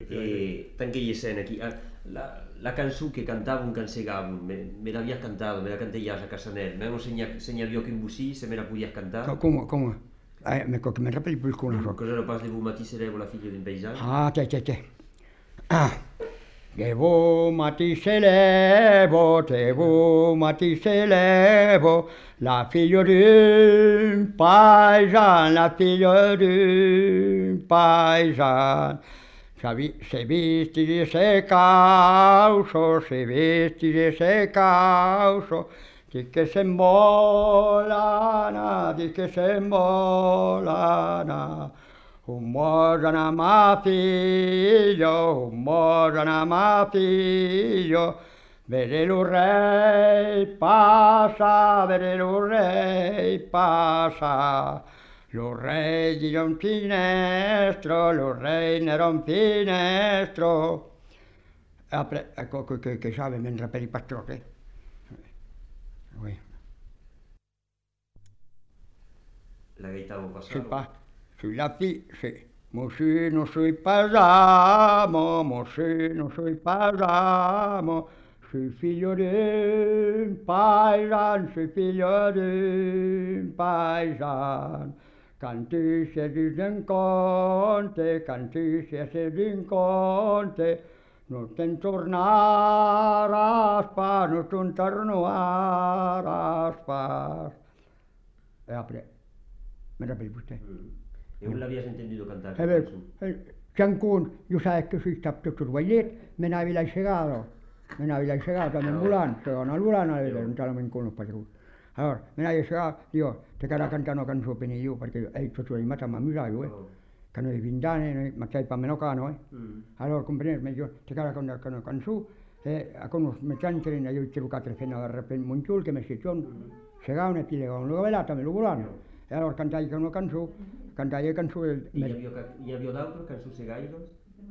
Tanque i escena aquí. La cançó che cantavo un cansegavo, me l'aveva cantato, me la cantai a Casanel. Me segnavi che in busì se me la podias cantare. ¿Cómo? Me repetís por una cosa. Cosa lo pas de vous matisse la figlia d'un paysan? Ah, te. Ah. Llevo Matisse levo, la figlia d'un paisan, la figlia d'un paisan. Se vesti di se causo, se vesti di se causo, di che sembolana, di che sembolana. Un morana ma figlio, vede lo rei passa, lo rei di un finestro, lo rei era un finestro. Ecco che sabe mentre per i pastrocchi. Oui. La gaitavo C'est passavo. pas, c'est la fille, c'est Monsieur non soy pas amo, Monsieur non soy pas amo, soy figlio d'un paisan, soy figlio d'un paisan. Quand tu sei d'un conte, quand tu sei d'un conte, no te'n tornaràs pas, no te'n tornaràs pas. E après, me rappelle vostè? E non l'aveva sentito cantare E questa beh, canzone? Cancun, io sai che sono stato sul Guaiet, me ne avevi lasciato, all'ambulanza, non te la incontro più. Allora, me ne avevi lasciato, io ti quero cantare una canzone per io, perché tu sei rimasta a mamma, Oh. che noi 20 anni, ma sei per meno cano, Mm. Allora, comprendete, io ti quero cantare una canzone, e a conosco, mi cancerina, io ti ho fatto fino a Montiol, che mi si sono, segavano e ti levavano, lo velata, me lo volano. E allora cantai una canzone, E hi havia d'altres cançons gaires?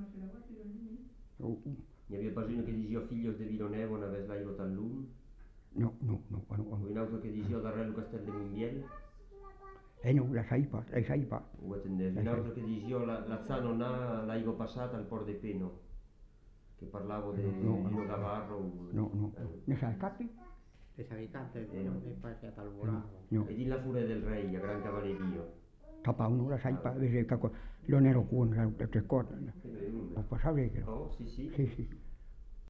N'hi havia pas una que dizia Filhos de Vironeva on avès l'aigua tan lum, no, o una altra que dizia Darrere lo castell de Montbiel, no, la sai pa, o atendès, una altra que dizia la zana on ha l'aigua passata al port de Peno, che parlavo di Gavarro. ne sai capi? Le Salicante No. è passata al volano. No, E di la fura del re, a gran cavalleria. tapa uno la sai pa, vedi che lo nero cuore, le tre corde, ho passato che Oh, sì, sì. sì,